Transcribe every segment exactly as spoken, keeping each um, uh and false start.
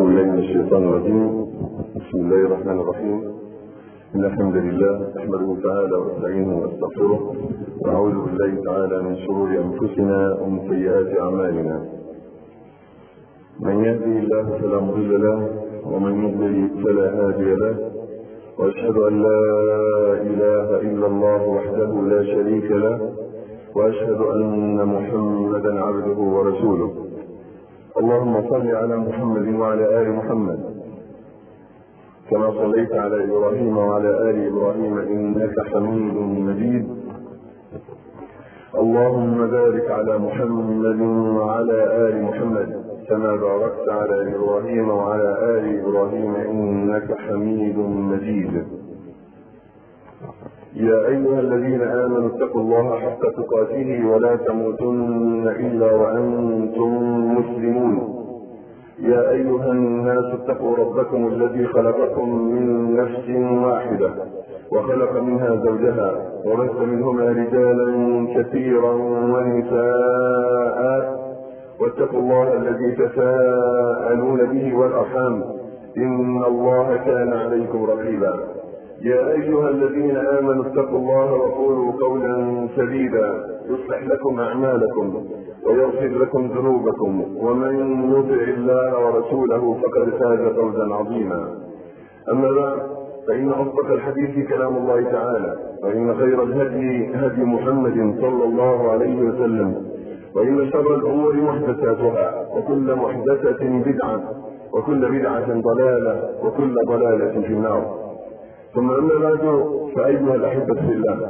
بالله من الشيطان الرجيم. بسم الله الرحمن الرحيم. إن الحمد لله نحمده تعالى ونستعينه ونستغفره ونعوذ بالله تعالى من شرور أنفسنا ومن سيئات أعمالنا. من يهده الله فلا مضل له ومن يضلل فلا هادي له، وأشهد أن لا إله إلا الله وحده لا شريك له، وأشهد أن محمدا عبده ورسوله. اللهم صل على محمد وعلى آل محمد كما صليت على إبراهيم وعلى آل إبراهيم إنك حميد مجيد. اللهم بارك على محمد وعلى آل محمد كما باركت على إبراهيم وعلى آل إبراهيم إنك حميد مجيد. يا أيها الذين آمنوا اتقوا الله حق تقاته ولا تموتن إلا وأنتم مسلمون. يا أيها الناس اتقوا ربكم الذي خلقكم من نفس واحدة وخلق منها زوجها وبث منهما رجالا كثيرا ونساء، واتقوا الله الذي تساءلون به والأرحام إن الله كان عليكم رقيبا. يا أيها الذين آمنوا اتقوا الله وقولوا قولا سديدا يصلح لكم أعمالكم ويغفر لكم ذنوبكم، ومن يطع الله ورسوله فقد فاز فوزا عظيما. أما بعد، فإن أصدق الحديث كلام الله تعالى، وإن خير الهدي هدي محمد صلى الله عليه وسلم، وإن شر الأمور محدثاتها، وكل محدثة بدعة، وكل بدعة ضلالة، وكل ضلالة في النار. ثم أما بعد، فأيها الأحبة في الله،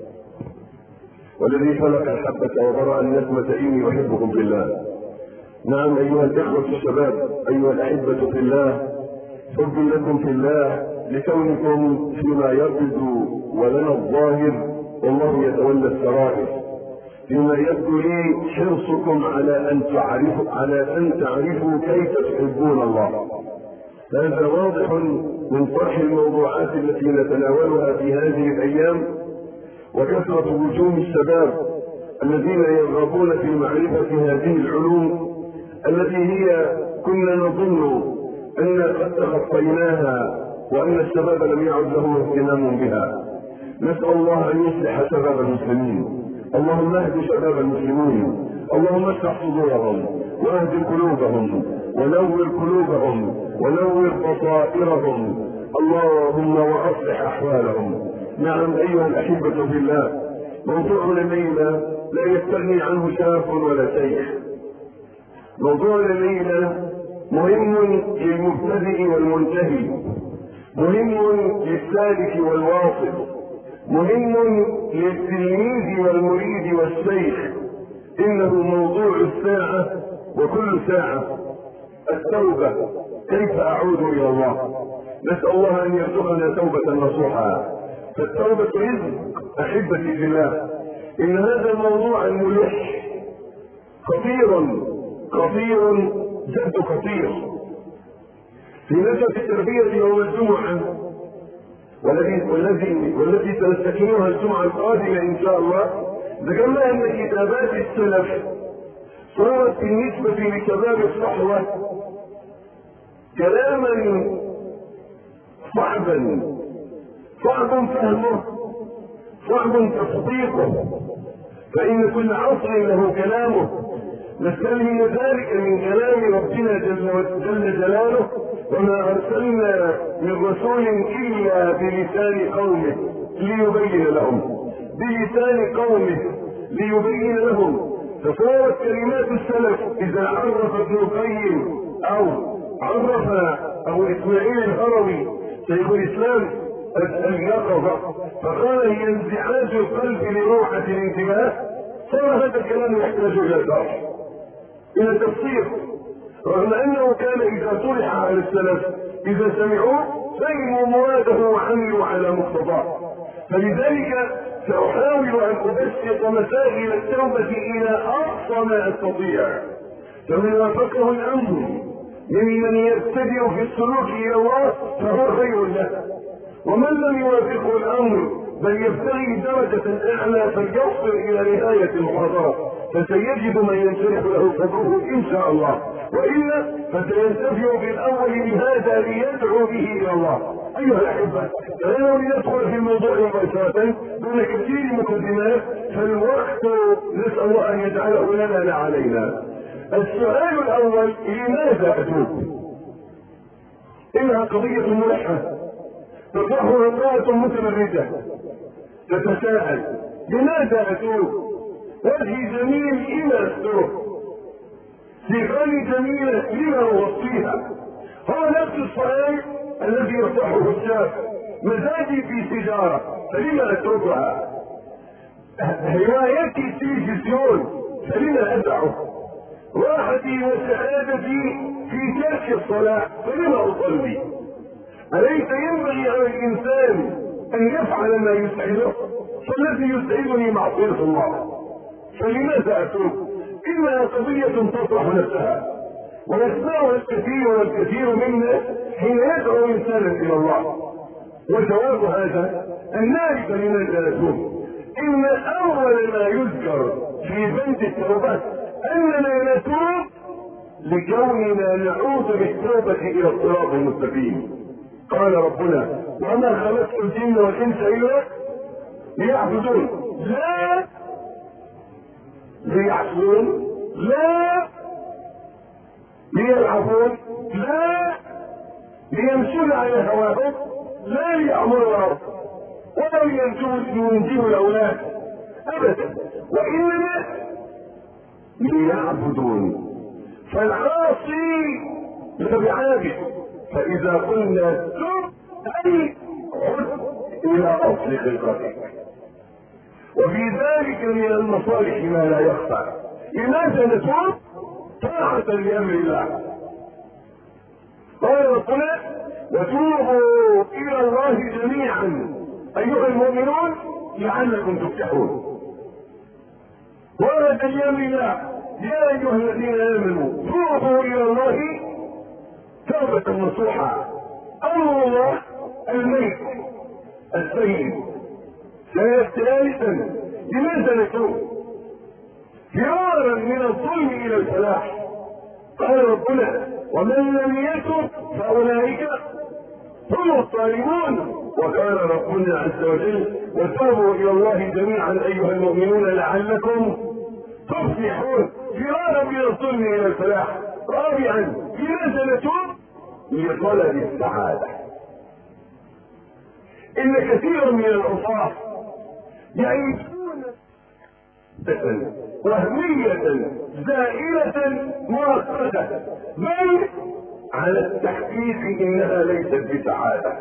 والذي خلق الحبة وبرأ النسمة إني أحبكم في الله. نعم أيها الإخوة الشباب، أيها الأحبة في الله، حبي لكم في الله لكونكم فيما يبدو ولنا الظاهر والله يتولى السرائر، فيما يبدو لي حرصكم على أن تعرفوا على أن تعرفوا كيف تحبون الله. هذا واضح من طرح الموضوعات التي نتناولها في هذه الأيام، وكثرة وجوه الشباب الذين يرغبون في معرفة هذه العلوم التي هي كنا نظن أن قد تخطيناها وأن الشباب لم يعد له اهتمام بها. نسأل الله أن يصلح شباب المسلمين. اللهم اهد شباب المسلمين، اللهم اشرح صدورهم واهد قلوبهم ونور قلوبهم ونور بصائرهم، اللهم واصلح احوالهم. نعم ايها الاحبه في الله، موضوعنا الليله لا يستغني عنه شاب ولا شيخ. موضوعنا الليله مهم للمبتدئ والمنتهي، مهم للسالك والواصل، مهم للتلميذ والمريد والشيخ. انه موضوع الساعه وكل ساعه، التوبه، كيف اعود الى الله. نسال الله ان يرزقنا توبه نصوحا، فالتوبه رزق احبتي في الله. ان هذا الموضوع الملح خطير خطير جد خطير. في نشأة التربيه يوم الجمعه والذي والذي والتي سنستكملها الجمعه القادمه ان شاء الله، ذكرنا ان كتابات السلف صارت بالنسبه لشباب الصحوه كلاما صعبا، صعب فهمه، صعب تصديقه، فان كل عصر له كلامه. نستلهم ذلك من كلام ربنا جل, جل جلاله: وما ارسلنا من رسول الا بلسان قومه ليبين لهم، بلسان قومه ليبين لهم. فصارت كلمات السلف اذا عرف ابن القيم او عرف ابو اسماعيل الهروي شيخ الاسلام اليقظه فقال هي انزعاج القلب لروحه الانتباه، صار هذا الكلام يحتاج الى شرح، الى تفسير، رغم انه كان اذا طرح على السلف اذا سمعوه فهموا مراده وعملوا على مقتضاه. فلذلك ساحاول ان ابسط مسائل التوبه الى اقصى ما استطيع، فمن وافقه الامر ممن يبتدئ في السلوك الى الله فهو خير له، ومن لم يوافقه الامر بل يبتغي درجه اعلى فليصل الى نهايه المحاضره، فسيجد من ينشرح له صدره ان شاء الله. وإلا فسينتفع بالأول لهذا ليدعو به إلى الله. أيها الأحبة، فلو لندخل في الموضوع مباشرة دون كثير مقدمات، فالوقت نسأل الله أن يجعله لنا لا علينا. السؤال الأول: لماذا أتوب؟ إنها قضية ملحة تطرحها امرأة متمردة تتساءل: لماذا أتوب؟ وجهي جميل إلى أستوب، صيغتي جميلة لما أوصيها. هو نفس السؤال الذي يطرحه الشاب: مزاجي في سيجارة فلما أتركها؟ هوايتي تلفزيون فلما أدعه؟ راحتي وسعادتي في ترك الصلاة فلما أصلي؟ أليس ينبغي على الإنسان أن يفعل ما يسعده؟ فالذي يسعدني معصية الله، فلماذا أتوب؟ إنها قضية تطرح نفسها ويسمعها الكثير والكثير منا حين يدعو إنسانا إلى الله. وجواب هذا أن نعرف لماذا نتوب. إن أول ما يذكر في بند التوبة أننا نتوب لكوننا نعود بالتوبة إلى الصراط المستقيم. قال ربنا: وما خلقت الجن والإنس إلا ليعبدون. لا ليعصون، لا ليلعبون، لا ليمشون على هواهم، لا ليأمروا الأرض ولا لينجوا الأولاد أبدا، وإنما ليعبدون. فالعاصي لا بعابد. فإذا قلنا تب أي عد إلى أصل خلقتك، وفي ذلك من المصالح ما لا يخفى. لماذا نتوب؟ طاعة لأمر الله. قال ربنا: وتوبوا إلى الله جميعا أيها المؤمنون لعلكم تفلحون. ورد لأمر الله: يا أيها الذين آمنوا توبوا إلى الله توبة نصوحا. أمر الله الميت السيد. ثالثا: لماذا نتوب؟ فرارا من الظلم إلى الفلاح. قال ربنا: ومن لم يتب فأولئك هم الظالمون. وقال ربنا عز وجل: وتوبوا إلى الله جميعا أيها المؤمنون لعلكم تفلحون. فرارا من الظلم إلى الفلاح. رابعا: لماذا نتوب؟ لطلب السعادة. إن كثيرا من العصاة يعيشون وهمية زائلة مؤقتة، بل على التحقيق إنها ليست بسعادة.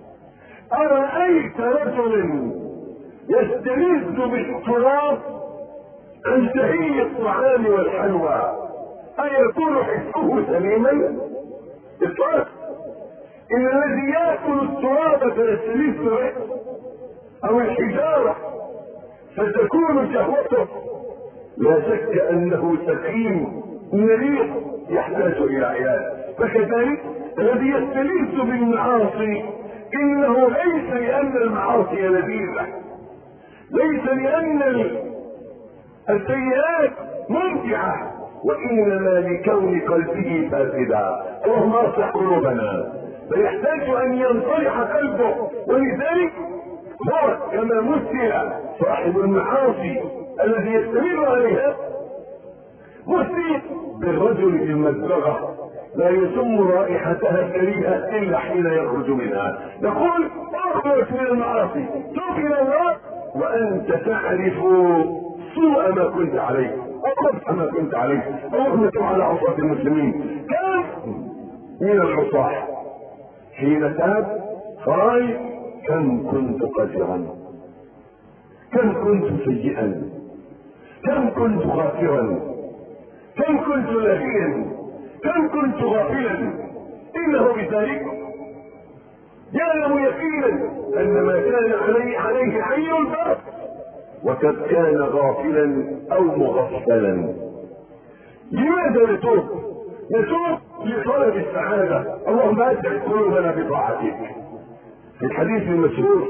أرأيت رجل يستلذ بالتراب عن تهيئ الطعام والحلوى أيكون حسه سليما؟ إطلاقا. إن الذي يأكل التراب فيستلذ به أو الحجارة فتكون شهوته لا شك أنه سقيم مريض يحتاج إلى علاج. فكذلك الذي يستلذ بالمعاصي إنه ليس لأن المعاصي لذيذة، ليس لأن السيئات ممتعة، وإنما لكون قلبه فاسدا. اللهم اصلح قلوبنا. فيحتاج أن ينصلح قلبه، ولذلك هو كما مثل صاحب المعاصي الذي يستمر عليها مثل بالرجل في المزرعة لا يشم رائحتها الكريهة إلا حين يخرج منها. نقول: اخرج من المعاصي، توب إلى الله وأنت تعرف سوء ما كنت عليه وقبح ما كنت عليه. اللهم تب على عصاة المسلمين. كم من العصاة حين تاب قال: كم كنت قذرا، كم كنت سيئا، كم كنت غافرا، كم كنت لاهيا، كم كنت غافلا. انه بذلك يعلم يقينا ان ما كان عليه عليه حي الباب، وقد كان غافلا او مغفلا. لماذا نتوب؟ نتوب لطلب السعاده. اللهم اسعد قلوبنا بطاعتك. في الحديث المشهور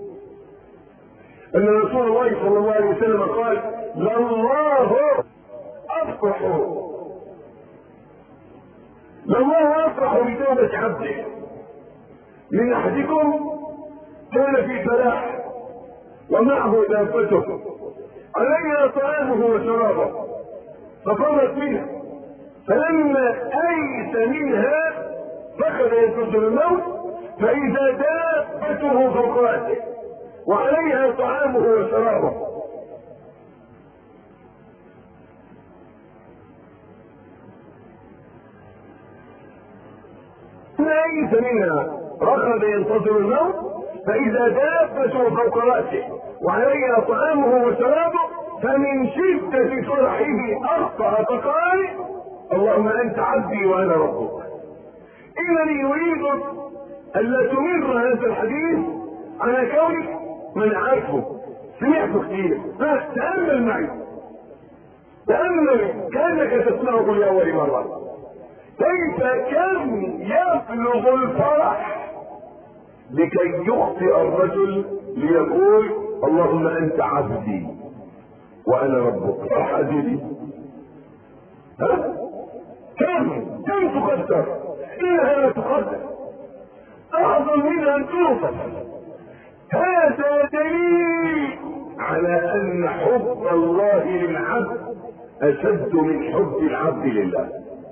ان رسول الله صلى الله عليه وسلم قال: لله افرح الله يفرح بتوبة عبده. من احدكم كان في فلاح ومعه دابته عليها طعامه وشرابه ففرت منه، فلما ايس منها فقد ينتظر الموت، فاذا دابته فوق راسه وعليها طعامه وشرابه. ايس منها رخد ينتظر الموت، فاذا دابته فوق راسه وعليها طعامه وشرابه، فمن شدة فرحه أخطأ فقال: اللهم أنت عبدي وأنا ربك. إنني أريد ألا تمر هذا الحديث على كونك من عارفه سمعته كثير، فتأمل معي، تأمل كأنك تسمعه لأول مرة. كيف كم يبلغ الفرح لكي يخطئ الرجل ليقول: اللهم أنت عبدي وانا ربك. فرح عزيزي، ها؟ كم كم تقدر؟ انها لا تقدر، اعظم منها ان توصف. هذا دليل على ان حب الله للعبد اشد من حب العبد لله.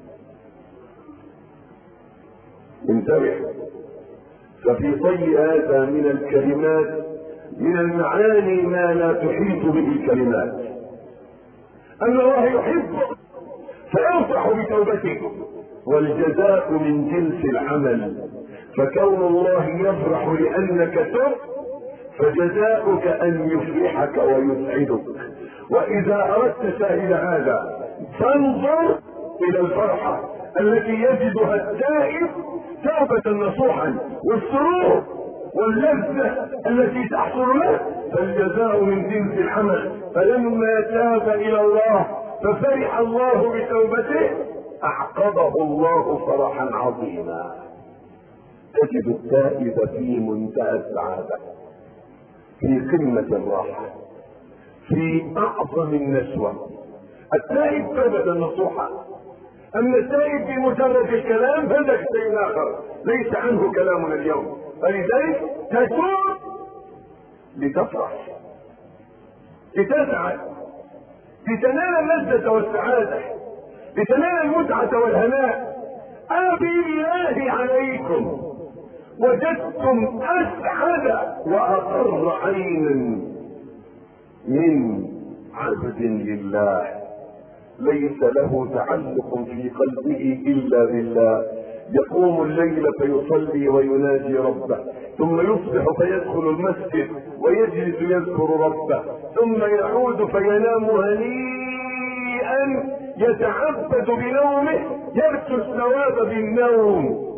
انتبه، ففي طي هذا من الكلمات من المعاني ما لا تحيط به الكلمات، ان الله يحبك فيفرح بتوبتك، والجزاء من جنس العمل، فكون الله يفرح لانك تب فجزاؤك ان يفرحك ويسعدك. واذا اردت شاهد هذا فانظر الى الفرحة التي يجدها التائب توبة نصوحا، والسرور واللذة التي تحصل له، فالجزاء من جنس العمل. فلما تاب الى الله ففرح الله بتوبته اعقبه الله فرحا عظيما. تجد التائب في منتهى السعادة، في قمة الراحة، في اعظم النشوة. التائب توبة نصوحا، اما التائب بمجرد الكلام فذاك شيء اخر ليس عنه كلامنا اليوم. فلذلك تتوب لتفرح، لتسعد، لتنال اللذة والسعادة، لتنال المتعة والهناء. أبالله عليكم وجدتم اسعد واقر عينا من عبد لله ليس له تعلق في قلبه الا بالله، يقوم الليل فيصلي ويناجي ربه، ثم يصبح فيدخل المسجد ويجلس يذكر ربه، ثم يعود فينام هنيئا يتعبد بنومه يرجو الثواب بالنوم.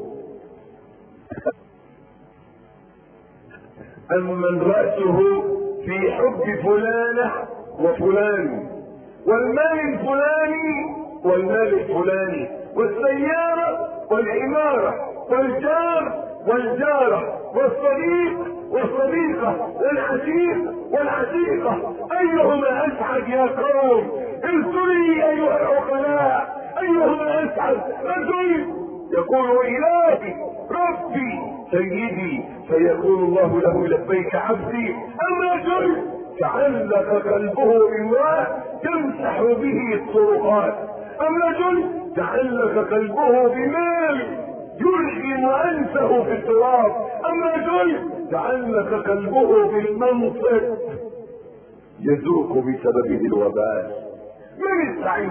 اما رأسه في حب فلانة وفلان والمال الفلاني والمال الفلاني والسيارة والعمارة والجار والجارة والصديق والصديقة والعشيق والعشيقة، ايهما اسعد يا قوم؟ قلت لي ايها العقلاء ايهما اسعد؟ رجل يقول الهي ربي سيدي فيقول الله له لبيك عبدي. اما رجل تعلق قلبه بالله تمسح به الطرقات، اما رجل تعلق قلبه بمال يلغم انفه في التراب، اما رجل تعلق قلبه بالمنصب يذوق بسببه الوبال. من السعيد؟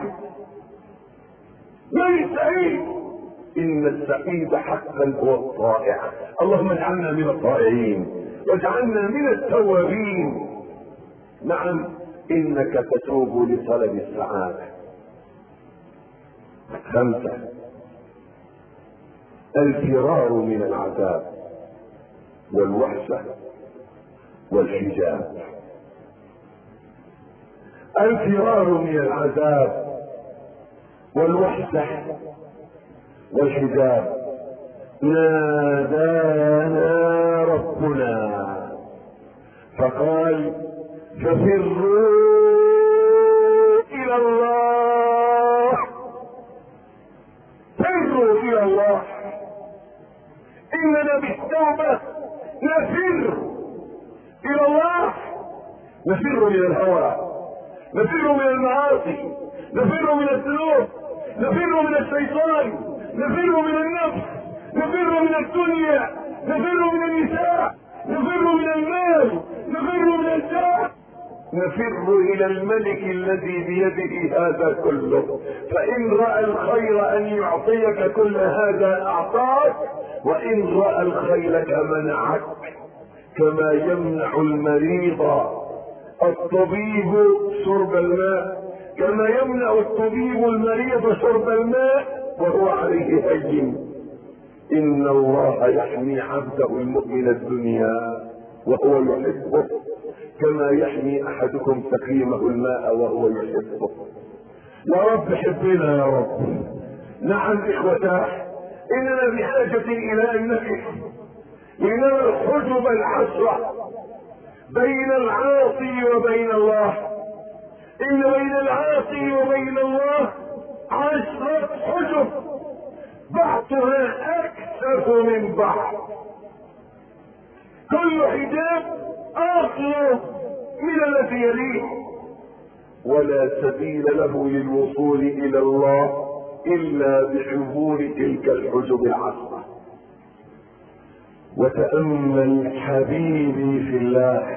من السعيد؟ ان السعيد حقا هو الطائع. اللهم اجعلنا من الطائعين واجعلنا من التوابين. نعم، انك تتوب لطلب السعادة. خمسة، الفرار من العذاب والوحشة والحجاب. الفرار من العذاب والوحشة والحجاب. نادانا ربنا فقال: ففروا الى الله، فروا الى الله. اننا بالتوبة نفر الى الله، نفر من الهوى، نفر من المعاصي، نفر من الذنوب، نفر من الشيطان، نفر من النفس، نفر من الدنيا، نفر من النساء، نفر من المال، نفر من الجاه، نفر الى الملك الذي بيده هذا كله. فان رأى الخير ان يعطيك كل هذا اعطاك، وان رأى الخير منعك، كما يمنع المريض الطبيب شرب الماء، كما يمنع الطبيب المريض شرب الماء وهو عليه هين. ان الله يحمي عبده المؤمن الدنيا وهو يحبه، كما يحمي احدكم سقيمه الماء وهو يحبه. يا رب حبنا يا رب. نعم اخوتاه، اننا بحاجة الى ان نقف لنرى الحجب العشرة بين العاصي وبين الله. ان بين العاصي وبين الله عشرة حجب، بعضها اكثر من بعض، كل حجاب اخر من الذي يليه، ولا سبيل له للوصول الى الله الا بعبور تلك الحجب العشرة. وتأمل حبيبي في الله،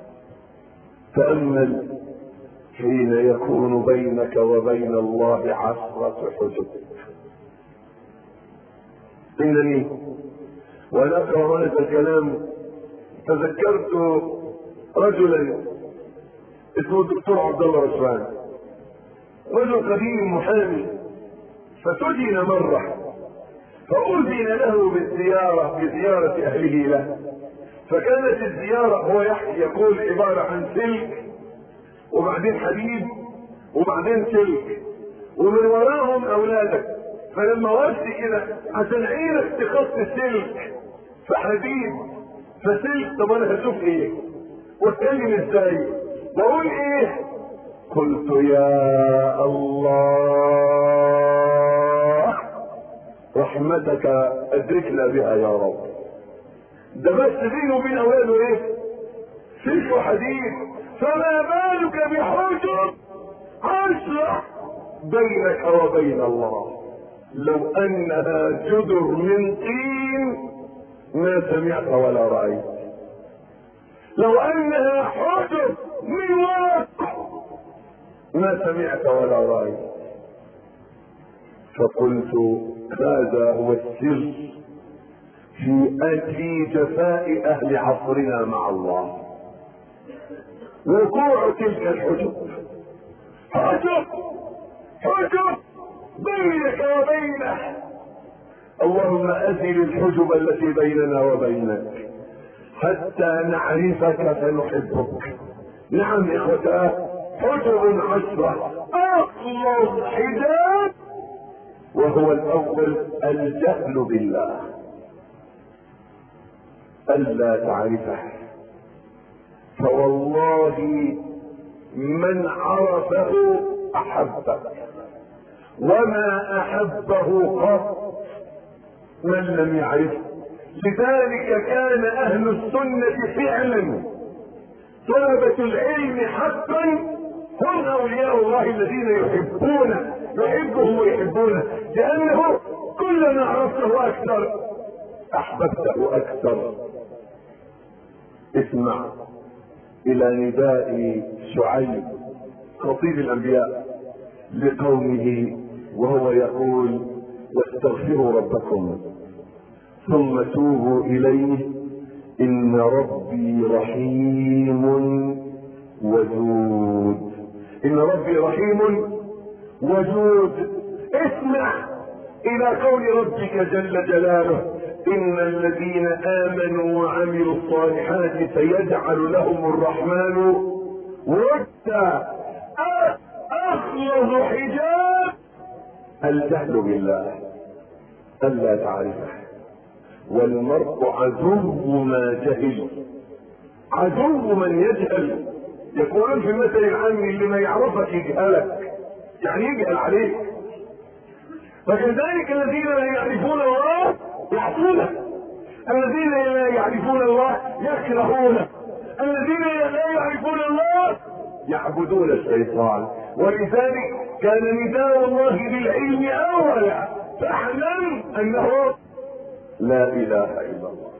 تأمل حين يكون بينك وبين الله عشرة حجب. إنني وأنا أقرأ هذا الكلام تذكرت رجلا اسمه الدكتور عبد الله رشوان، رجل قديم محامي، فسجن مرة فأذن له بالزيارة بزيارة أهله له. فكانت الزيارة هو يحكي يقول عبارة عن سلك وبعدين حديد وبعدين سلك ومن وراهم أولادك. فلما وقت كده عشان عينك تخص السلك فحديد فسلك، طب انا هشوف ايه واتكلم ازاي واقول ايه؟ قلت يا الله رحمتك ادركنا بها يا رب. ده بس بينه وبين اولاده ايه؟ سلك وحديد، فما بالك بحجر عشرة بينك وبين الله. لو انها جدر من طين ما سمعت ولا رأيت، لو انها حجر من ورق ما سمعت ولا رأيت. فقلت هذا هو السر في في جفاء اهل عصرنا مع الله، وقوع تلك الحجب. حجب حجب بينك وبينه. اللهم ازل الحجب التي بيننا وبينك حتى نعرفك فنحبك. نعم اخوتاه، حجب عشرة، اخلص حجاب وهو الاول الجهل بالله، الا تعرفه. فوالله من عرفه احبه، وما احبه قط من لم يعرفه. لذلك كان اهل السنة فعلا طلبة العلم حقا هم اولياء الله الذين يحبونه يحبهم ويحبونه، لانه كلما عرفته اكثر احببته اكثر. اسمع الى نداء شعيب خطيب الانبياء لقومه وهو يقول واستغفروا ربكم ثم توبوا اليه ان ربي رحيم ودود. ان ربي رحيم ودود. اسمع الى قول ربك جل جلاله ان الذين امنوا وعملوا الصالحات سيجعل لهم الرحمن ودا. اخلص حجاب الجهل بالله، الا تعرفه. والمرء عدو ما جهل، عدو من يجهل. يقولون في المثل العامي اللي ما يعرفك يجهلك، يعني يجهل عليك. فكذلك الذين لا يعرفون الله يعصونه، الذين لا يعرفون الله يكرهونه، الذين لا يعرفون الله يعبدون الشيطان. ولذلك كان نداء الله بالعلم اولا، فاعلم انه لا اله الا الله.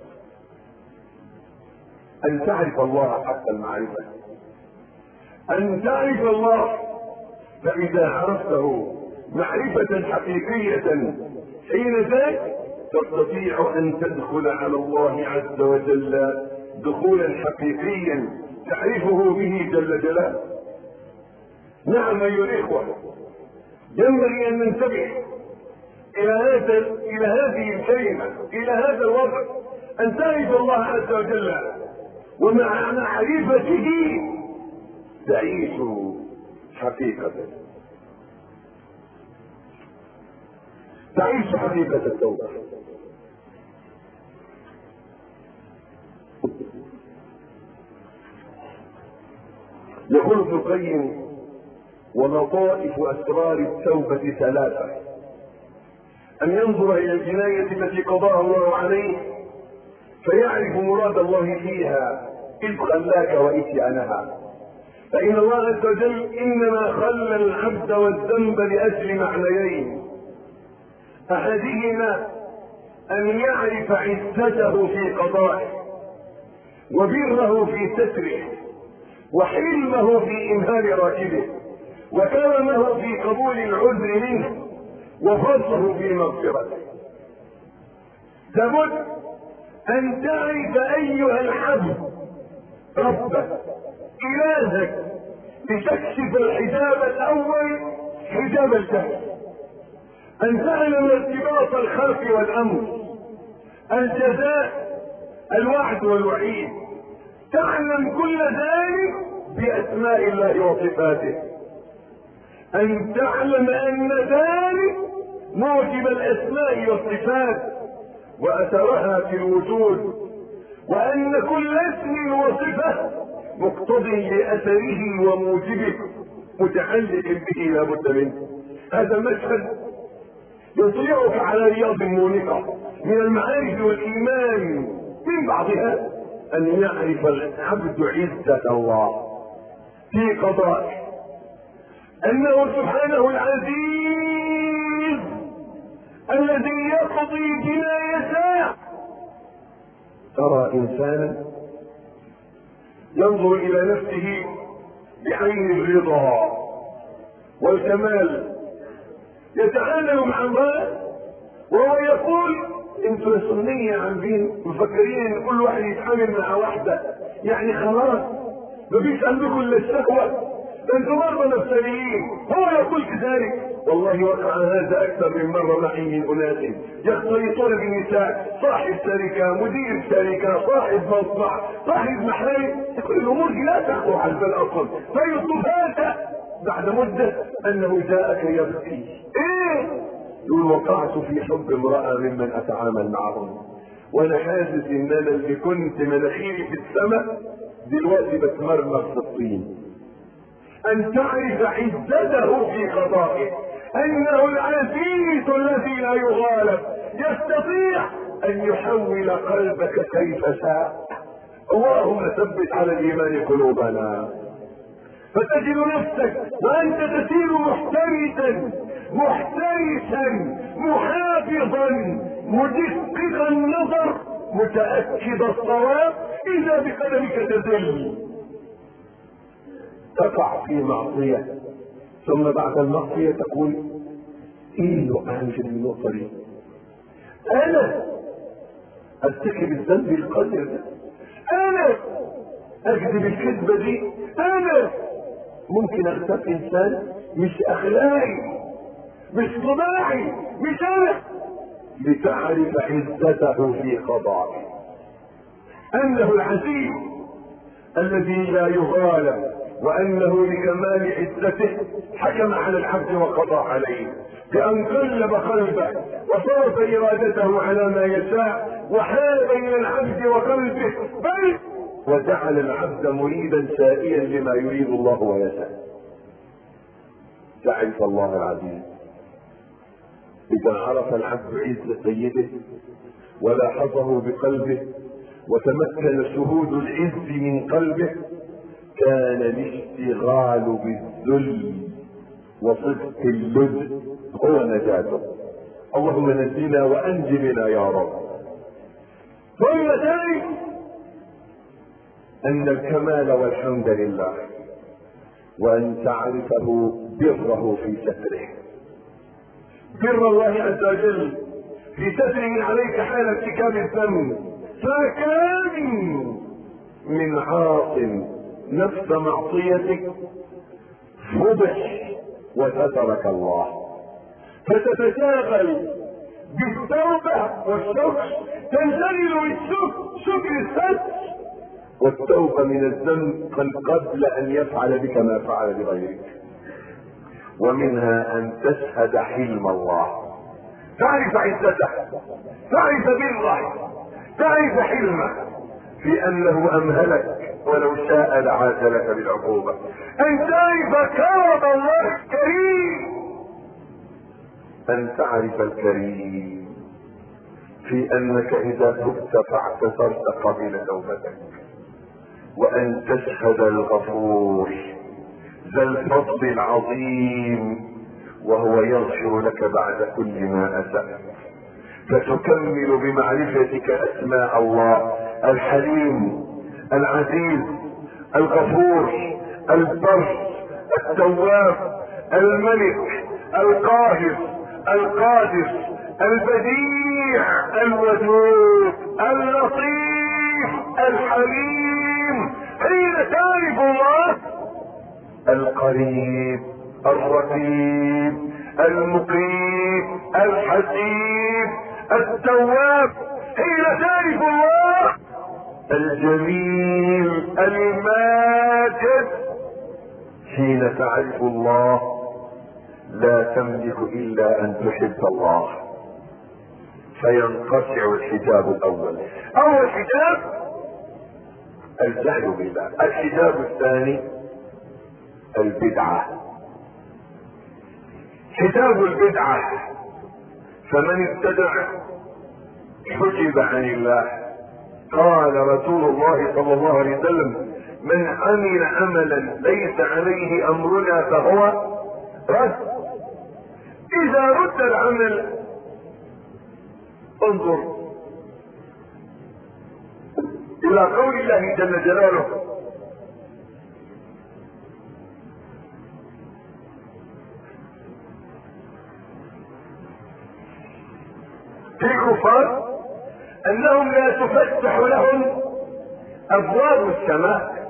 ان تعرف الله حق المعرفه، ان تعرف الله، فاذا عرفته معرفه حقيقيه حين ذاك تستطيع ان تدخل على الله عز وجل دخولا حقيقيا تعرفه به جل جلاله. نعم ايها الاخوه، ينبغي ان ننتبه الى هذا الى هذه الكلمه، الى هذا الوضع، ان تعرف الله عز وجل، ومع معرفته تعيش حقيقه، تعيش حقيقه التوبه. يقول ابن القيم: ولطائف اسرار التوبه ثلاثه: ان ينظر الى الجنايه التي قضاها الله عليه فيعرف مراد الله فيها اذ خلاك واتيانها، فان الله عز وجل انما خلى العبد والذنب لاجل معنيين: احدهما ان يعرف عزته في قضائه، وبره في ستره، وحلمه في امهال راكبه، وكرمه في قبول العذر منه، وفضله في مغفرته. لابد ان تعرف ايها العبد ربك الهك لتكشف الحجاب الاول، حجاب الجهل، ان تعلم ارتباط الخلق والامر، الجزاء، الوعد والوعيد، تعلم كل ذلك باسماء الله وصفاته، ان تعلم ان ذلك موجب الاسماء والصفات واثرها في الوجود، وان كل اسم وصفه مقتضي لاثره وموجبه متعلق به لا بد منه. هذا المشهد يطلعك على رياض مونقه من المعارف والايمان، من بعضها ان يعرف العبد عزة الله في قضائه، انه سبحانه العزيز الذي يقضي بما يشاء. ترى انسانا ينظر الى نفسه بعين الرضا والكمال، يتعامل مع الله وهو يقول: انتوا يا سنية عاملين مفكرين ان كل واحد يتعامل مع واحدة يعني خلاص مفيش عندكم الا الشهوة، ده انتوا مرضى نفسانيين. هو يقول كذلك. والله وقع هذا اكثر من مرة معي من اناس يختلطون بالنساء، صاحب شركة، مدير شركة، صاحب مصنع، صاحب محل، كل الامور دي لا تخطر على البال اصلا، فيصفات بعد مدة انه جاءك يبكي. ايه؟ يقول: وقعت في حب امرأة ممن اتعامل معهم، وانا حاسس ان انا اللي كنت مناخيري في السماء دلوقتي بتمرمر في الطين. ان تعرف عزته في قضائه، انه العزيز الذي لا يغالب، يستطيع ان يحول قلبك كيف شاء. اللهم ثبت على الايمان قلوبنا. فتجد نفسك وانت تسير محترسا محترسا محافظا مدقق النظر متأكد الصواب، اذا بقدمك تزل تقع في معصية، ثم بعد المعصية تقول: ايه لو اعمل النقطة دي؟ انا ارتكب الذنب القذر ده، انا اكذب الكذبة دي، انا ممكن اغتاب انسان مش اخلاقي مش طباعي مش انا. لتعرف عزته في قضائه، انه العزيز الذي لا يغالب، وانه لكمال عزته حكم على العبد وقضى عليه بان قلب قلبه وصرف ارادته على ما يشاء، وحال بين العبد وقلبه، بل وجعل العبد مريدا سائيا لما يريد الله ويشاء. تعرف الله العزيز، إذا عرف العبد عز سيده ولاحظه بقلبه وتمكن شهود العز من قلبه، كان الاشتغال بالذل وصدق اللجء هو نجاته. اللهم نجنا وانج بنا يا رب. ثم ذلك ان الكمال والحمد لله، وان تعرفه بره في ستره، بر الله عز وجل في ستره عليك حال ارتكاب الذنب. فكم من عاص نفس معصيتك فضح وسترك الله، فتتشاغل بالتوبة والشكر، تنشغل بالشكر شكر الستر والتوبة من الذنب قبل ان يفعل بك ما فعل بغيرك. ومنها ان تشهد حلم الله، تعرف عزته، تعرف بره، تعرف حلمه في انه امهلك ولو شاء لعاجلك بالعقوبة. ان تعرف كرم الله الكريم، ان تعرف الكريم في انك اذا تبت فاعتذرت قبل توبتك. وان تشهد الغفور ذا الفضل العظيم وهو يغفر لك بعد كل ما اسأت، فتكمل بمعرفتك اسماء الله: الحليم، العزيز، الغفور، البر، التواب، الملك، القاهر، القادر، البديع، الودود، اللطيف، الحليم. حين تعرف الله: القريب، الرقيب، المقيم، الحسيب، التواب. حين تعرف الله: الجميل، الماجد. حين تعرف الله لا تملك الا ان تحب الله، فينقطع الحجاب الاول. اول حجاب الجهل بالله، الحجاب الثاني البدعة، حجاب البدعة. فمن ابتدع حجب عن الله. قال رسول الله صلى الله عليه وسلم: من عمل عملا ليس عليه امرنا فهو رد. اذا رد العمل انظر الى قول الله جل جلاله: في الكفار انهم لا تفتح لهم ابواب السماء،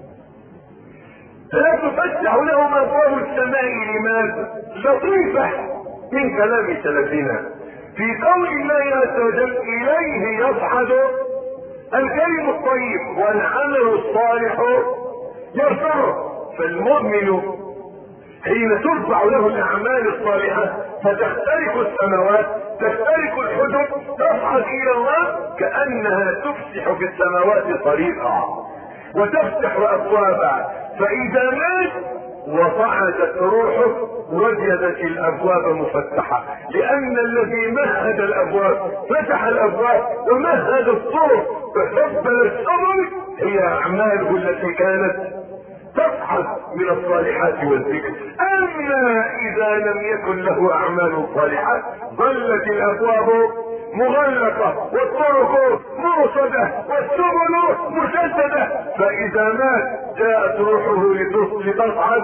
لا تفتح لهم ابواب السماء. لماذا؟ لطيفة من كلام سلفنا في قول الله عز وجل: اليه يصعد الكلم الطيب والعمل الصالح يرفعه. فالمؤمن حين ترفع له الاعمال الصالحة فتخترق السماوات، تخترق الحدود، تصعد الى الله، كانها تفسح في السماوات طريقا وتفتح ابوابا. فاذا مات وصعدت روحه وجدت الابواب مفتحة، لان الذي مهد الابواب فتح الابواب ومهد الطرق وحبل السبل هي اعماله التي كانت تصعد من الصالحات والذكر. اما اذا لم يكن له اعمال صالحات ظلت الابواب مغلقة والطرق مرصدة والسبل مسددة. فاذا مات جاءت روحه لتصعد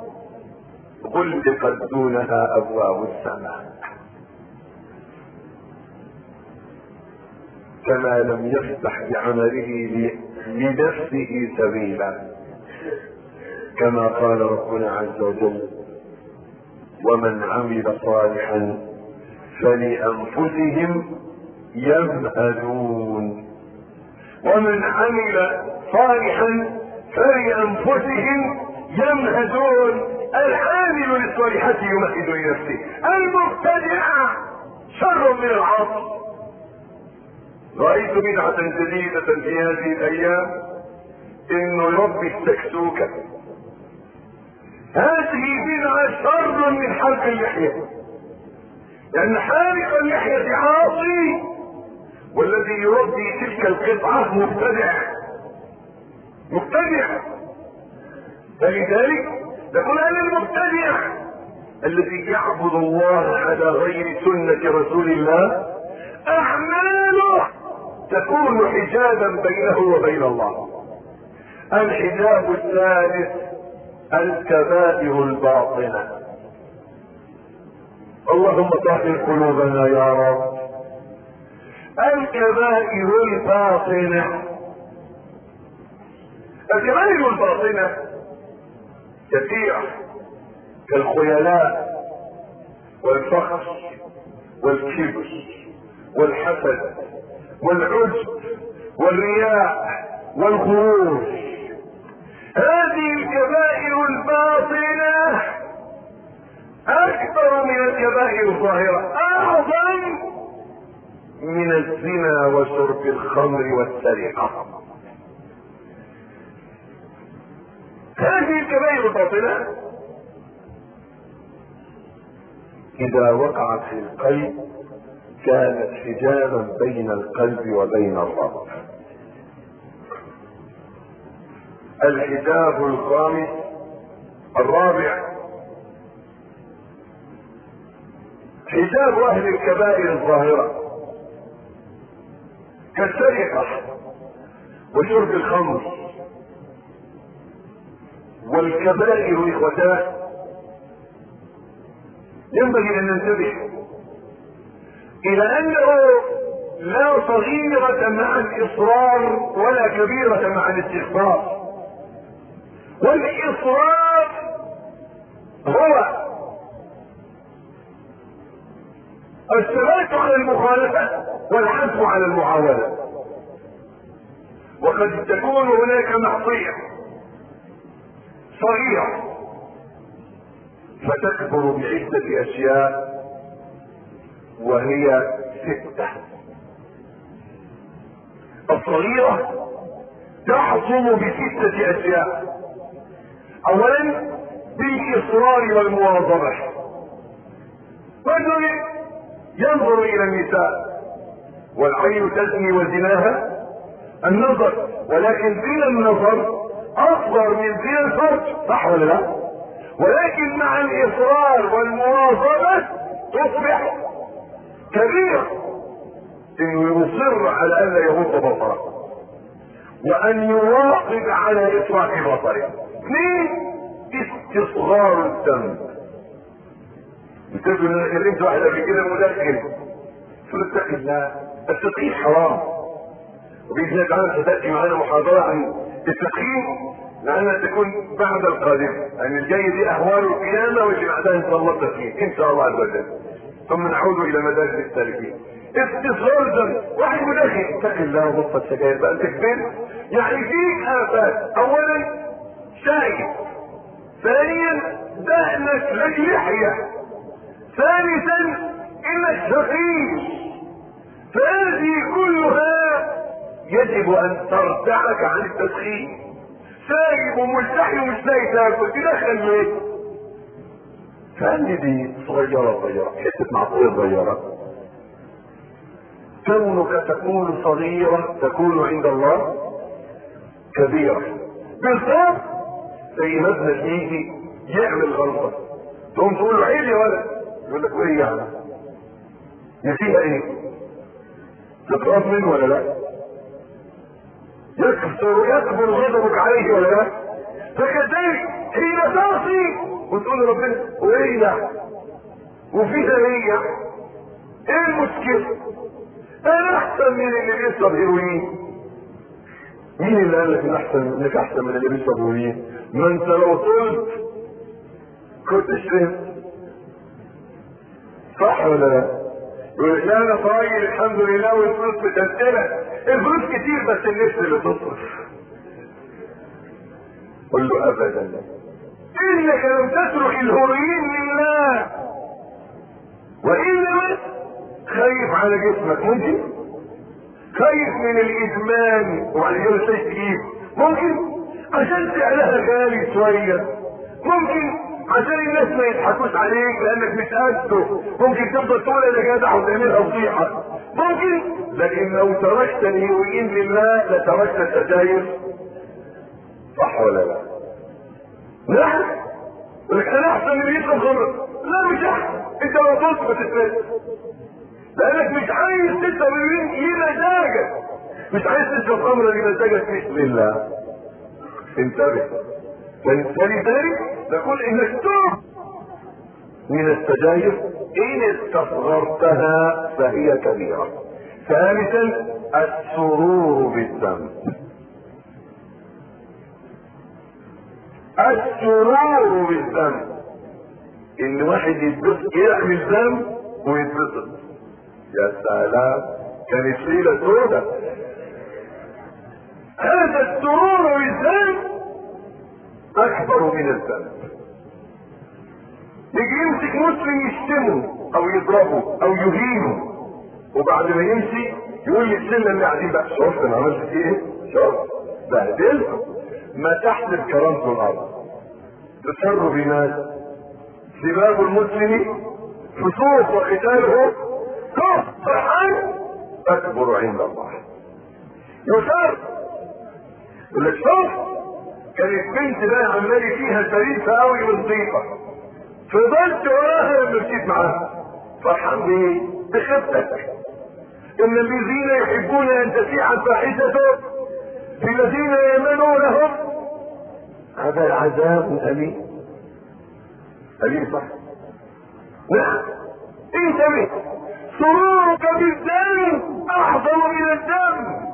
غلقت دونها ابواب السماء، كما لم يفتح بعمله لنفسه سبيلا، كما قال ربنا عز وجل: ومن عمل صالحا فلأنفسهم يمهدون. ومن عمل صالحا فلأنفسهم يمهدون. العامل للصالحات يمهد لنفسه. المبتدع شر من العاصي. رأيت بدعة جديدة في هذه الأيام إنه يربي السكسوكة. هذه بدعة شر من حلق اللحية. لان حالق اللحية عاصي، والذي يربي تلك القطعة مبتدع مبتدع. فلذلك نقول ان المبتدع الذي يعبد الله على غير سنة رسول الله اعماله تكون حجابا بينه وبين الله. الحجاب الثالث الكبائر الباطنة. اللهم طهر قلوبنا يا رب. الكبائر الباطنة، الكبائر الباطنة كثيرة كالخيلاء والفخر والكبر والحسد والعجب والرياء والغرور. هذه الكبائر الباطنة اكثر من الكبائر الظاهرة، اعظم من الزنا وشرب الخمر والسرقة. هذه الكبائر الباطنة اذا وقعت في القلب كانت حجابا بين القلب وبين الرب. الحجاب الخامس الرابع حجاب اهل الكبائر الظاهرة كالسرقة وشرب الخمر والكبائر. اخوتاه ينبغي ان ننتبه الى انه لا صغيرة مع الاصرار ولا كبيرة مع الاستغفار. والاصرار هو الثبات على المخالفة والحث على المعاونة. وقد تكون هناك معصية صغيرة فتكبر بعدة اشياء وهي ستة. الصغيرة تحصل بستة اشياء. اولا بالاصرار والمواظبة. رجل ينظر الى النساء والعين تزني وزناها النظر، ولكن زنا النظر اكبر من زنا الفرج، صح ولا لا؟ ولكن مع الاصرار والمواظبة تصبح كبيرة، انه يصر على ان لا يغض بصره وان يواظب على اطلاق بصره. اثنين استصغار الذنب. بتقول ان كلمت واحد قبل كده مدخن، قلت اتق الله، التدخين حرام، وباذن الله تعالى ستاتي معنا محاضره عن التدخين لانها تكون بعد القادم، يعني الجاي دي اهوال القيامه واللي بعدها ان شاء الله التدخين ان شاء الله عز وجل، ثم نعود الى مدارس السالكين. استصغار الذنب، واحد مدخن اتق الله وبطل سجاير بقى تكبر، يعني فيك افات. اولا شايف، ثانيا دهنك لك لحيه، ثالثا انك فقير. فهذه كلها يجب ان ترتعك عن التدخين. سايب وملتحي ومش لاقي تاكل تدخل ليه؟ فهذه دي صغيره صغيره، حته معصيه صغيره. كونك تكون صغيره تكون عند الله كبيره. بالضبط زي ما ابنك يجي يعمل غلطه تقوم تقول له عيب يا ولد، يقول لك ايه يعني؟ فيها ايه؟ تقرب منه ولا لا؟ يكثر يكبر غضبك عليه ولا لا؟ فكذلك حين تعصي وتقول لربنا وايه يعني؟ وفيها ايه يعني؟ ايه المشكله؟ انا احسن من اللي بيشرب هيروين. مين اللي قال لك ان احسن انك احسن من اللي بيشرب هيروين؟ ما انت لو طلت كنت شربت، صح ولا لا؟ يقول لك لا انا طايل الحمد لله والفلوس متنتنه، الفلوس كتير بس النفس اللي تصرف. قل له ابدا انك لم تترك الهروين لله، وانما خايف على جسمك، ممكن خايف من الادمان وبعد كده تجيب، ممكن عشان سعرها غالي شويه، ممكن عشان الناس ما يضحكوش عليك لانك مش قده. ممكن تفضل تقول انا جدع وتعملها فضيحه ممكن، لكن لو تركت الهيروين لله لتركت السجاير. صح ولا لا؟ لا، لك انا احسن من يشرب خمر. لا مش احسن، انت لو طلت ما تتنسى، لانك مش عايز تشرب الهيروين لمزاجك، مش عايز تشرب خمر لمزاجك مش لله. انتبه. فلذلك نقول انك تتوب من السجاير ان استصغرتها فهي كبيرة. ثالثا السرور بالذنب. السرور بالذنب ان واحد يتبسط يعمل ذنب ويتبسط. يا سلام، كانت ليلة سودة. هذا السرور بالذنب اكبر من الذنب. يجي يمسك مسلم يشتمه او يضربه او يهينه، وبعد ما يمشي يقول للسنة اللي قاعدين بقى شفت انا عملت فيه ايه؟ شفت بهدلته، مسحت بكرامته الارض. تسر بماذا؟ سباب المسلم فسوق وقتاله كفر عنه اكبر عند الله. يسر يقول لك شوف كانت بنت بقى عمالي فيها شريفه قوي ونظيفه، فضلت وراها لما مشيت معاها فرحان بيه بخفتك. ان الذين يحبون ان تشيع الفاحشه في الذين يامنونهم هذا العذاب اليم. اليم صح؟ نعم. انتبه، سرورك بالذنب اعظم من الذنب.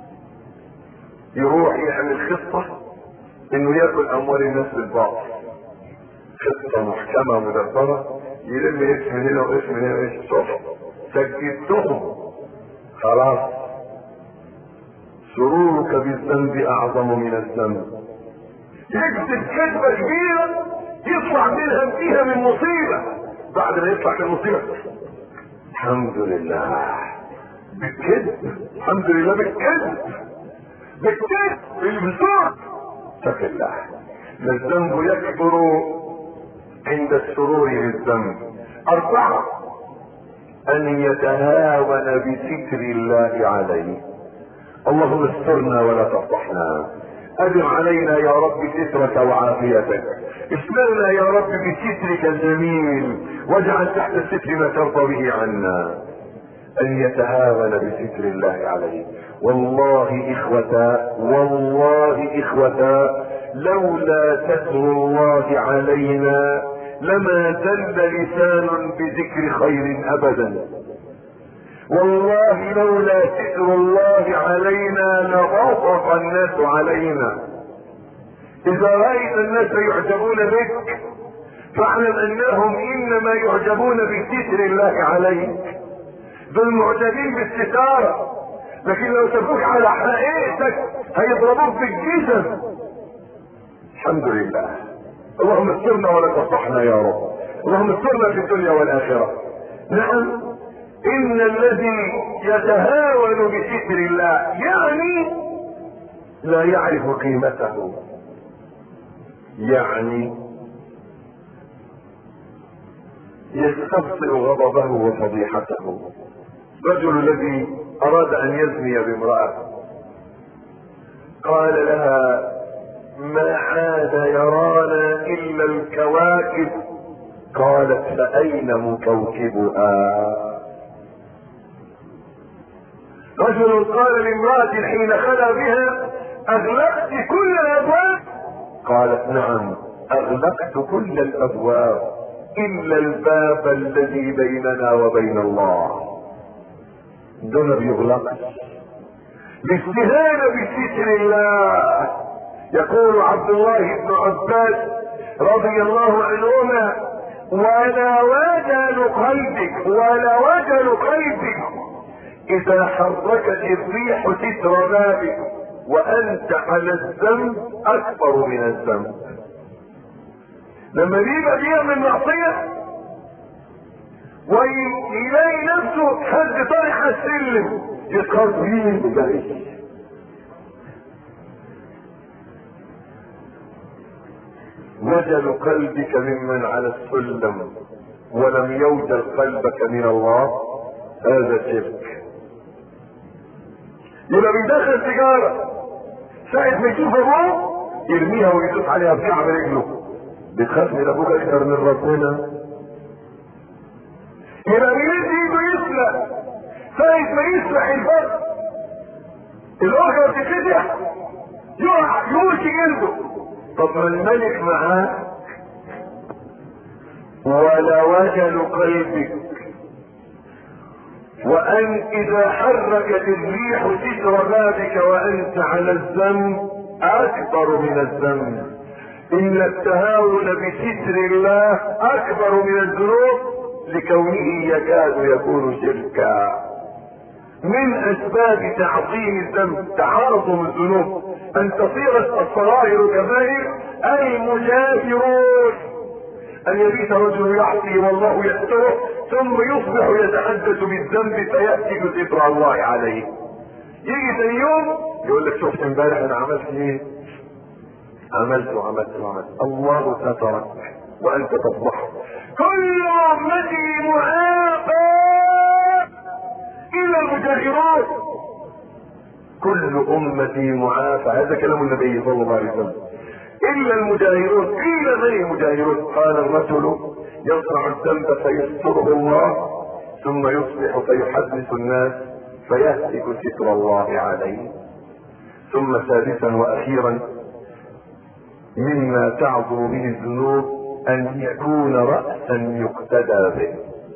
يروح يعمل خطه انه ياكل اموال الناس بالباطل، خطه محكمه مدبره، يلم اسم هنا واسم هنا واسم. شوف سجدتهم خلاص. سرورك بالذنب اعظم من الذنب. يكتب كذبه كبيره يطلع منها فيها من مصيبه، بعد ما يطلع من مصيبه الحمد لله بالكذب، الحمد لله بالكذب بالكذب بالبسوط. اتق الله. الذنب يكبر عند السرور بالذنب. أربعة أن يتهاون بستر الله عليه. اللهم استرنا ولا تفضحنا، أدم علينا يا رب سترك وعافيتك، استرنا يا رب بسترك الجميل، واجعل تحت الستر ما ترضى به عنا. أن يتهاون بستر الله عليه. والله إخوة والله إخوة لولا ستر الله علينا لما زل لسان بذكر خير أبدا. والله لولا ستر الله علينا لغضب الناس علينا. إذا رأيت الناس يعجبون بك فاعلم أنهم إنما يعجبون بستر الله عليك. دول معجبين بالستارة، لكن لو شافوك على حقيقتك هيضربوك بالجسم. الحمد لله. اللهم استرنا ولا تفضحنا يا رب. اللهم استرنا في الدنيا والآخرة. نعم، إن الذي يتهاون بستر الله يعني لا يعرف قيمته، يعني يستبطئ غضبه وفضيحته. الرجل الذي أراد أن يزني بامرأة قال لها ما عاد يرانا إلا الكواكب. قالت فأين مكوكبها؟ رجل قال لامرأة حين خلا بها أغلقت كل الأبواب؟ قالت نعم أغلقت كل الأبواب إلا الباب الذي بيننا وبين الله. دون بيغلق باستهانة بستر الله. يقول عبد الله بن عباس رضي الله عنهما ولا وجل قلبك ولا وجل قلبك إذا حركت الريح ستر بابك وأنت على الذنب أكبر من الذنب. لما بيبقى بيعمل معصية ويلاقي نفسه حد طرح السلم يتخرج مين جاي وجل قلبك ممن على السلم ولم يوجل قلبك من الله، هذا شرك. يبقى بيدخل سيجاره ساعة ما يشوف ابوه يرميها ويدوس عليها بكعب رجله، بتخاف من ابوك اكثر من ربنا. يبقى بيمد ايده يسرق ساعة ما يسرق الفرد الاخرى بتتفتح يقع يموت جلده. طب ما الملك معاه ولا وجل قلبك، وان اذا حركت الريح ستر بابك وانت على الذنب اكبر من الذنب. ان التهاون بستر الله اكبر من الذنوب لكونه يكاد يكون شركا. من اسباب تعظيم الذنب تعاظم الذنوب ان تصير الصغائر كبائر. المجاهرون ان يبيت رجل يعصي والله يستره ثم يصبح يتحدث بالذنب فيأتي ستر الله عليه. يجي ثاني يوم يقول لك شفت امبارح انا عملت ايه؟ عملت وعملت وعملت. الله سترك وانت تصبح. كل امتي معافى الا المجاهرون. كل امتي معافى، هذا كلام النبي صلى الله عليه وسلم. الا المجاهرون. قيل من المجاهرون؟ قال الرجل يصنع الذنب فيستره الله ثم يصبح فيحدث الناس فيهتك ستر الله عليه. ثم ثالثا واخيرا مما تعظم به الذنوب ان يكون رأسا يقتدى به.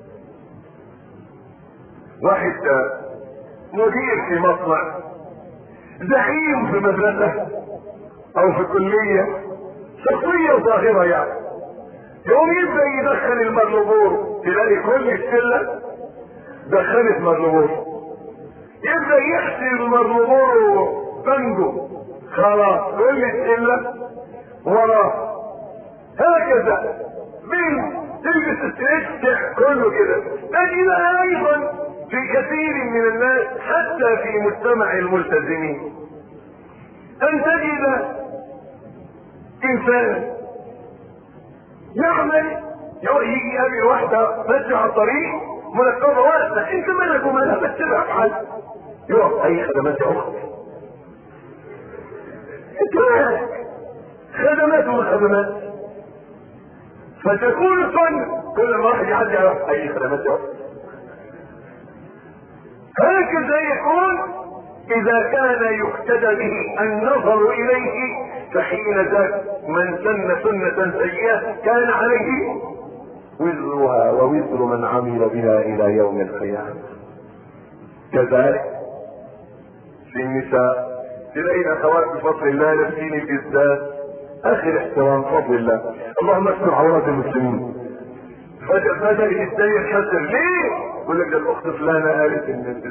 واحد مدير في مصنع، زعيم في مدرسة او في كلية، شخصية ظاهرة يعني، يوم يبدأ يدخل المغلوبور تلاقي كل الشلة دخلت مغلوبور. يبدأ يحسب المغلوبور بنجو خلاص كل الشلة وراه. هكذا من تلبس الستريتش كله كده. تجد ايضا في كثير من الناس حتى في مجتمع الملتزمين ان تجد انسان يعمل يجي يقابل واحده ماشيه على الطريق منقبه واقفه، انت مالك ومالها بس تبقى في حل يقف اي خدمات يا اخت انت مالك خدمات ومن خدمات. فتكون السنة كل ما واحد يعدي على اي خدمات يا اخت. هكذا يكون اذا كان يقتدى به النظر اليه، فحين ذاك من سن سنة سيئة كان عليه وزرها ووزر من عمل بها الى يوم القيامة. كذلك في النساء تلاقي اخوات بفضل الله لابسين بالذات اخر احترام بفضل الله، اللهم استر عورات المسلمين. فجأة بدأ الدنيا يتحسر ليه؟ يقول لك ده الاخت فلانة قالت ان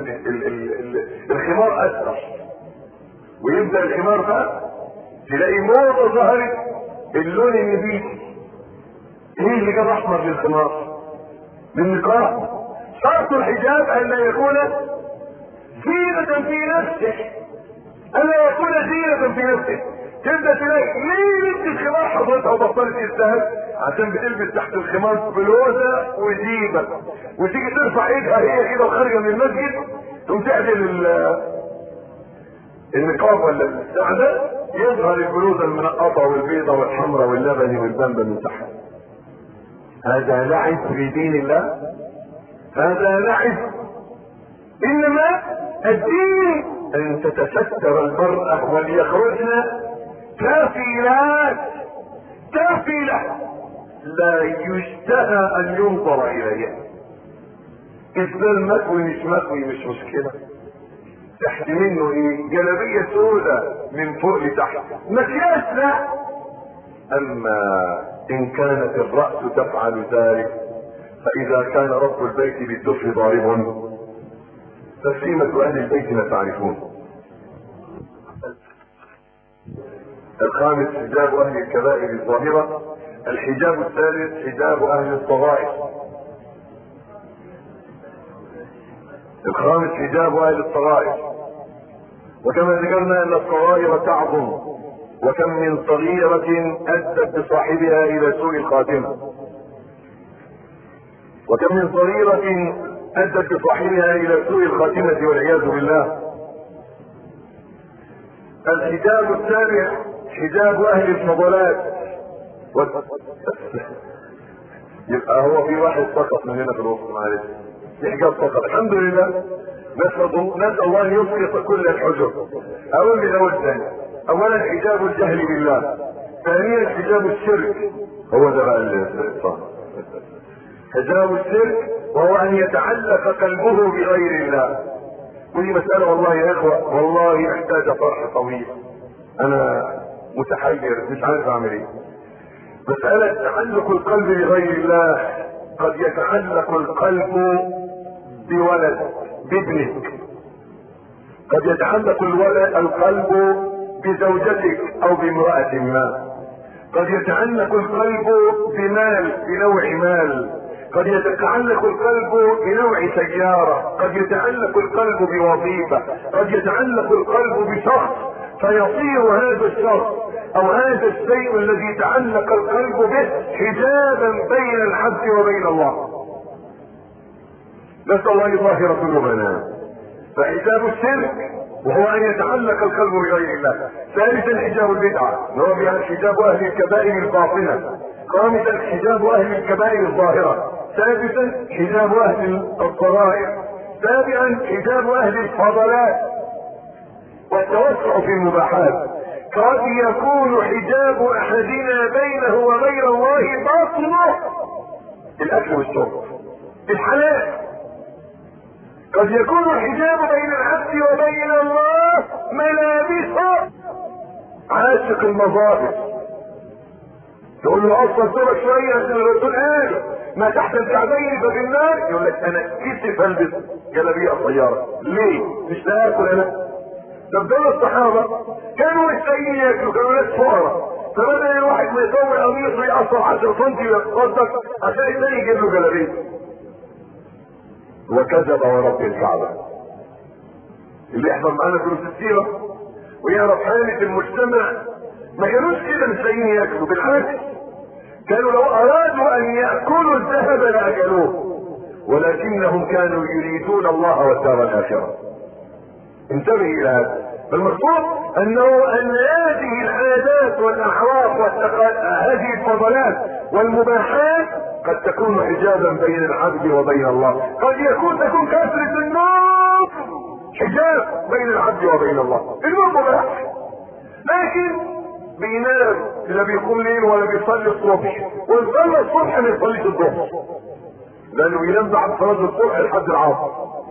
الخمار اسرع، ويبدأ الخمار بقى تلاقي موضة ظهرت اللون النبيتي. ايه اللي جاب احمر للخمار؟ للنقاب. شرط الحجاب ان لا يكون زينة في نفسه، ان لا يكون زينة في نفسه. تبدأ تلاقي ليه لبس الخمار حضرتها وبطلت تستاهل؟ عشان بتلبس تحت الخمار بلوزة وجيبة، وتيجي ترفع ايدها هي كده وخارجة من المسجد تقوم تعدل النقاب ولا البتاع ده، يظهر البلوزة المنقطة والبيضة والحمراء واللبني والبنبل من تحت. هذا لعب في دين الله، هذا لعب. انما الدين ان تتستر المرأة وليخرجن كافلات كافلة لا يشتهى ان ينظر اليها. اسبال مكوي مش مكوي مش مشكلة، تحت منه ايه؟ جلابية سوداء من فوق لتحت، مكياج لا. اما ان كانت الرأس تفعل ذلك فاذا كان رب البيت بالدف ضارب فسيمة اهل البيت ما تعرفون. الخامس حجاب اهل الكبائر الظاهرة. الحجاب الثالث حجاب اهل الصغائر. الخامس حجاب اهل الصغائر. وكما ذكرنا ان الصغائر تعظم وكم من صغيرة أدت بصاحبها إلى سوء الخاتمة، وكم من صغيرة أدت بصاحبها إلى سوء الخاتمة والعياذ بالله. الحجاب السابع حجاب أهل الفضلات. و... يبقى هو في واحد سقط من هنا في الوسط، معلش في حجاب سقط، الحمد لله. نسأل نسأل الله أن يسقط كل الحجب. أول من أول ثاني، أولا حجاب الجهل بالله، ثانيا حجاب الشرك، هو ده بقى الصح، حجاب الشرك وهو أن يتعلق قلبه بغير الله. ودي مسألة والله يا إخوة والله محتاجة طرح طويل، أنا متحير مش عارف أعمل إيه. مسألة تعلق القلب بغير الله، قد يتعلق القلب بولد بابنك، قد يتعلق الولد القلب بزوجتك او بامرأة ما، قد يتعلق القلب بمال بنوع مال، قد يتعلق القلب بنوع سيارة، قد يتعلق القلب بوظيفة، قد يتعلق القلب بشخص فيصير هذا الشخص او هذا الشيء الذي تعلق القلب به حجابا بين العبد وبين الله. نسأل الله يطهر قلوبنا. فحجاب الشرك وهو ان يتعلق القلب بغير الله. ثالثا حجاب البدعة وهو حجاب اهل الكبائر الباطنة. خامسا حجاب اهل الكبائر الظاهرة. سادسا حجاب اهل الصغائر. سابعا حجاب اهل الفضلات والتوسع في المباحات. قد يكون حجاب احدنا بينه وبين الله باطنه الاكل والشرب الحلال، قد يكون الحجاب بين العبد وبين الله ملابسه عاشق المظاهر. تقول له اصلا صورة شوية عشان الرسول قال ما تحت الكعبين ففي النار، يقول لك انا كيف البس جلابيه قصيره ليه؟ مش لاكل انا. طب دول الصحابه كانوا مستنيين ياكلوا، كانوا ناس فقراء، فبدل الواحد ما يطول قميصه يقصر عشرة سنتي ويتصدق عشان الثاني يجيب له جلابيه. وكذب ورب الكعبه. اللي يحضر معانا دروس السيره ويعرف حاله المجتمع ما كانوش كده مستنيين ياكلوا، بالعكس كانوا لو ارادوا ان يأكلوا الذهب لاكلوه، ولكنهم كانوا يريدون الله والدار الاخرة. انتبه الى هذا. فالمقصود انه ان هذه العادات والاعراف هذه الفضلات والمباحات قد تكون حجابا بين العبد وبين الله. قد يكون تكون كثرة النار حجاب بين العبد وبين الله، النور مباح لكن بينام لا بيقوم ليل ولا بيصلي الصبح، ويصلي الصبح ما يصليش الظهر لانه بينام بعد صلاه الصبح لحد العصر.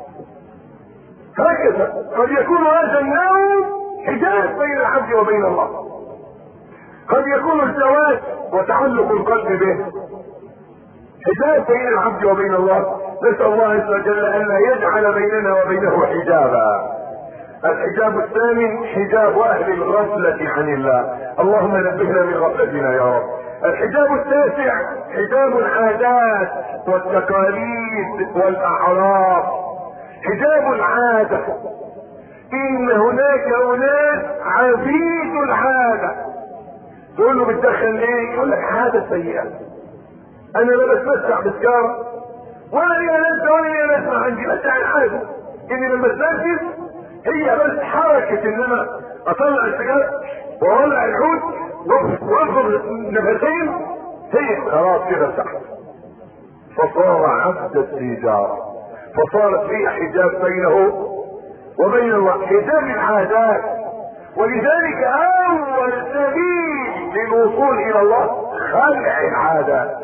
هكذا قد يكون هذا النوم حجاب بين العبد وبين الله. قد يكون الزواج وتعلق القلب به حجاب بين العبد وبين الله. نسأل الله عز وجل ان لا يجعل بيننا وبينه حجابا. الحجاب الثامن حجاب اهل الغفلة عن الله، اللهم نبهنا من غفلتنا يا رب. الحجاب التاسع حجاب العادات والتقاليد والاعراف. حجاب العادة، ان هناك اناس عبيد العادة. تقول له بتدخل ليه؟ يقول لك عادة سيئة، انا لا بتمتع بسكارة ولا لي ناس ولا لي ناس ما عندي، بس العادة اني لما اتنفس هي بس حركة انما اطلع السجاد واولع العود وانفض نفسين، هي خلاص كده تحت. فصار عبد التجارة، فصارت فيه حجاب بينه وبين الله، حجاب العادات. ولذلك اول سبيل للوصول الى الله خلع العادات،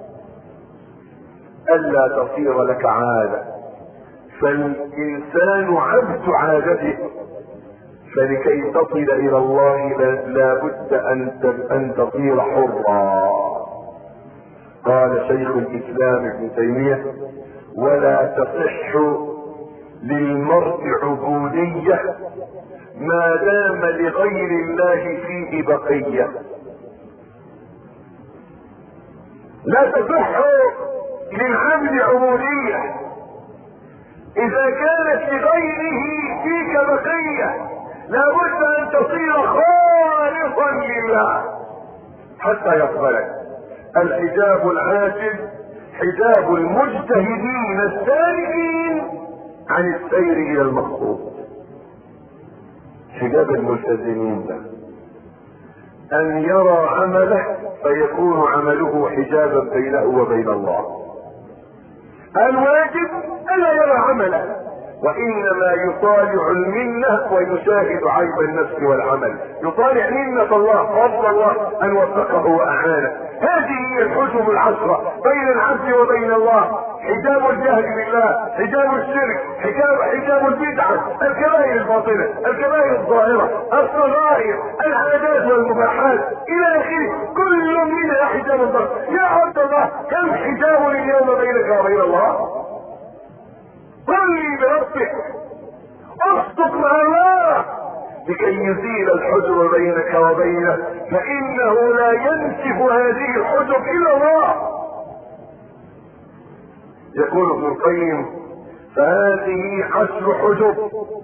الا تصير لك عادة. فالانسان عبد عادته، فلكي تصل الى الله لابد ان ان تصير حرا. قال شيخ الاسلام ابن تيمية: ولا تصح للمرء عبودية ما دام لغير الله فيه بقية. لا تصح للعبد عبودية اذا كانت لغيره فيك بقية، لابد ان تصير خالصا مخلصا لله حتى يقبلك. الحجاب العاجل حجاب المجتهدين السالكين عن السير الى المقصود. حجاب الملتزمين ده ان يرى عمله فيكون عمله حجابا بينه وبين الله. الواجب الا يرى عمله، وانما يطالع المنة ويشاهد عيب النفس والعمل. يطالع منة الله، فضل الله ان وفقه واعانه. هذه هي الحجب العشرة بين العبد وبين الله. حجاب الجهل بالله، حجاب الشرك، حجاب حجاب البدعة، الكبائر الباطنة، الكبائر الظاهرة، الصغائر، العادات والمباحات الى اخره، كل منها حجاب الله. يا عبد الله كم حجاب اليوم بينك وبين الله؟ قل لي بربك، اصدق مع الله لكي يزيل الحجب بينك وبينه، فانه لا ينسف هذه الحجب الا الله. يقول ابن القيم فهذه عشر حجب،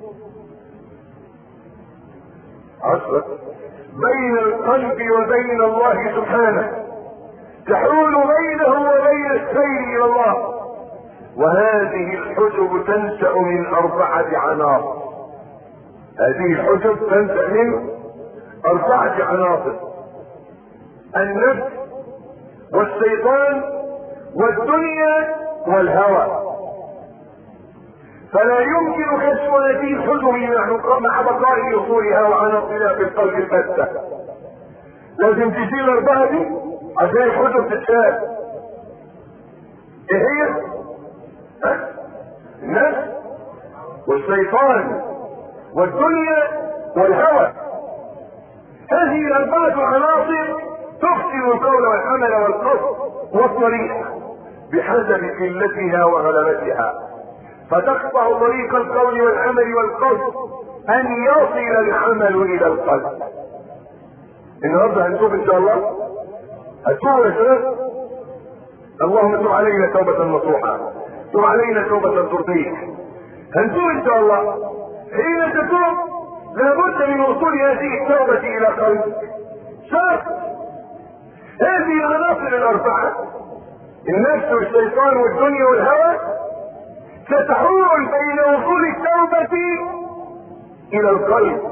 عشرة بين القلب وبين الله سبحانه، تحول بينه وبين السير الى الله. وهذه الحجب تنشأ من أربعة عناصر. هذه الحجب تنشأ من أربعة عناصر: النفس والشيطان والدنيا والهوى. فلا يمكن كشف هذه الحجب مع بقاء اصولها وعناصرها في القلب البتة. لازم تشيل الأربعة دي عشان الحجب تتشال. ايه هي؟ النفس والشيطان والدنيا والهوى. هذه الأربعة عناصر تفسد القول والعمل والقصد والطريق بحسب قلتها وغلبتها، فتقطع طريق القول والعمل والقصد أن يصل العمل إلى القلب. النهارده هنشوف إن شاء الله، هتشوفوا يا شباب. اللهم تب علينا توبة نصوحة، تب علينا توبة ترضيك. هنشوف إن شاء الله حين تتوب لابد من وصول هذه التوبة إلى قلبك. شرط هذه العناصر الأربعة، النفس والشيطان والدنيا والهوى، ستحول بين وصول التوبة إلى القلب،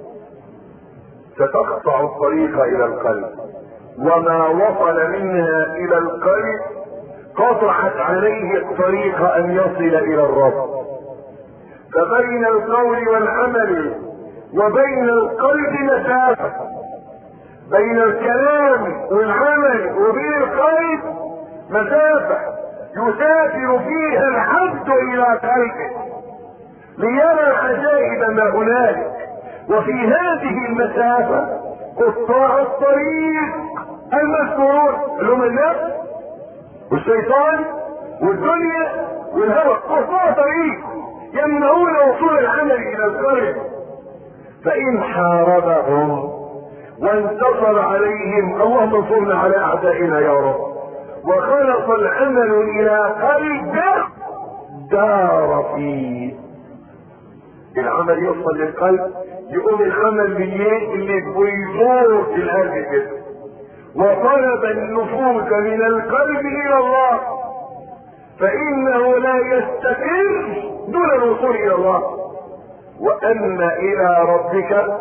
ستقطع الطريق إلى القلب، وما وصل منها إلى القلب قطعت عليه الطريق أن يصل إلى الرب. فبين القول والعمل وبين القلب مسافة، بين الكلام والعمل وبين القلب مسافة يسافر فيها العبد الى قلبه ليرى عجائب ما هنالك. وفي هذه المسافة قطاع الطريق المذكورون اللي هم النفس والشيطان والدنيا والهوى، قطاع طريق يمنعون وصول العمل الى القلب. فان حاربهم وانتصر عليهم، اللهم انصرنا على اعدائنا يا رب، وخلص العمل الى قلب دار فيه. العمل يوصل للقلب، يقوم العمل بالليل اللي بيدور في القلب كده، وطلب النفوذ من القلب الى الله، فانه لا يستقر دون الوصول الى الله. واما الى ربك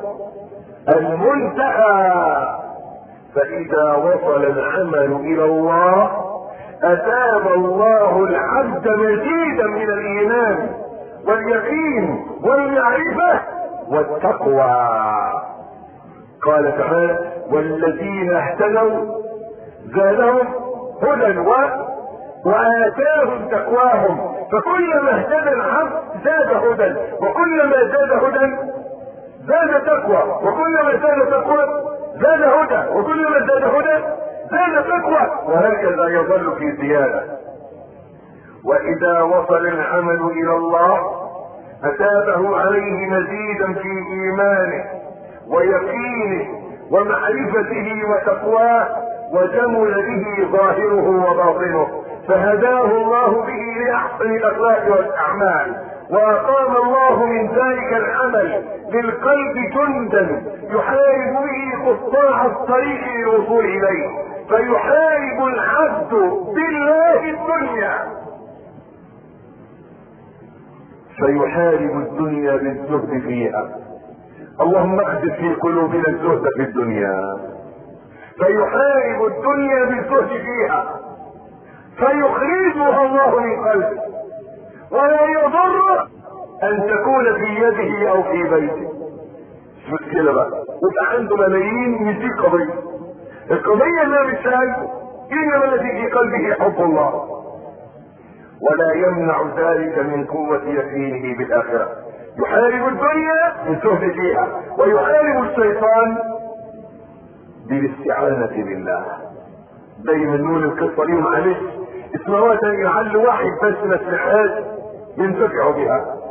المنتهى، فاذا وصل العمل الى الله اتاب الله العبد مزيدا من الايمان واليقين والمعرفة والتقوى. قال تعالى والذين اهتدوا زادهم هدى وآتاهم تقواهم. فكلما اهتدى العبد زاد هدى، وكلما زاد هدى زاد تقوى، وكلما زاد تقوى زاد هدى، وكلما زاد هدى زاد تقوى، وهكذا يظل في زيادة. واذا وصل العمل الى الله اتابه عليه مزيدا في ايمانه ويقينه ومعرفته وتقواه، وجمل به ظاهره وباطنه، فهداه الله به لاحسن الاخلاق والاعمال، واقام الله الله من ذلك العمل للقلب جندا يحارب به قطاع الطريق للوصول اليه، فيحارب العبد بالله الدنيا، فيحارب الدنيا بالزهد فيها. اللهم اخذف في قلوبنا الزهد في الدنيا. فيحارب الدنيا بالزهد فيها فيخرجها الله من قلبه، ولا يضر ان تكون في يده او في بيته. مش مشكلة بقى، ويبقى عنده ملايين مش دي قضية. القضية انها مش قلبه، انما الذي في قلبه حب الله، ولا يمنع ذلك من قوة يقينه بالاخرة. يحارب الدنيا بالزهد فيها، ويحارب الشيطان بالاستعانة بالله. دايما نقول القصة دي معلش اسمها تاني لعل واحد بس ما سمعهاش ينتفع بها.